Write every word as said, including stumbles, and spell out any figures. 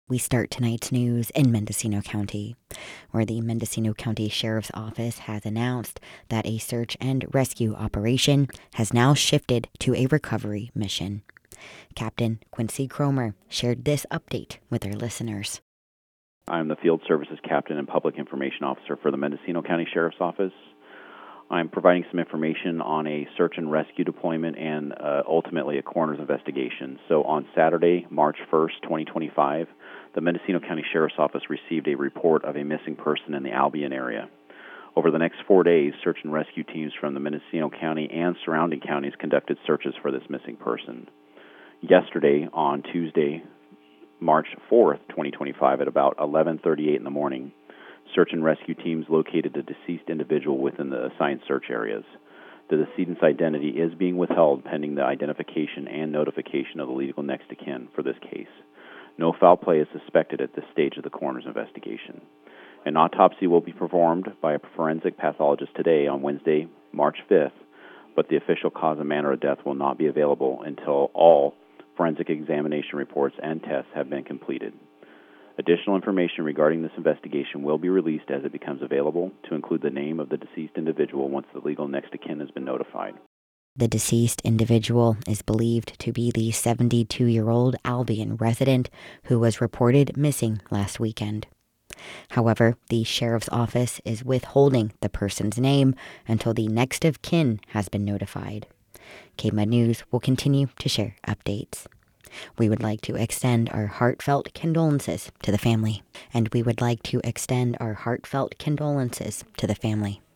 We start tonight's news in Mendocino County, where the Mendocino County Sheriff's Office has announced that a search and rescue operation has now shifted to a recovery mission. Captain Quincy Cromer shared this update with our listeners. I'm the Field Services Captain and Public Information Officer for the Mendocino County Sheriff's Office. I'm providing some information on a search and rescue deployment and uh, ultimately a coroner's investigation. So on Saturday, March first, twenty twenty-five, the Mendocino County Sheriff's Office received a report of a missing person in the Albion area. Over the next four days, search and rescue teams from the Mendocino County and surrounding counties conducted searches for this missing person. Yesterday, on Tuesday, March fourth, twenty twenty-five, at about eleven thirty-eight in the morning, search and rescue teams located a deceased individual within the assigned search areas. The decedent's identity is being withheld pending the identification and notification of the legal next of kin for this case. No foul play is suspected at this stage of the coroner's investigation. An autopsy will be performed by a forensic pathologist today on Wednesday, March fifth, but the official cause and manner of death will not be available until all forensic examination reports and tests have been completed. Additional information regarding this investigation will be released as it becomes available, to include the name of the deceased individual once the legal next of kin has been notified. The deceased individual is believed to be the seventy-two-year-old Albion resident who was reported missing last weekend. However, the sheriff's office is withholding the person's name until the next of kin has been notified. K M U D News will continue to share updates. We would like to extend our heartfelt condolences to the family. And we would like to extend our heartfelt condolences to the family.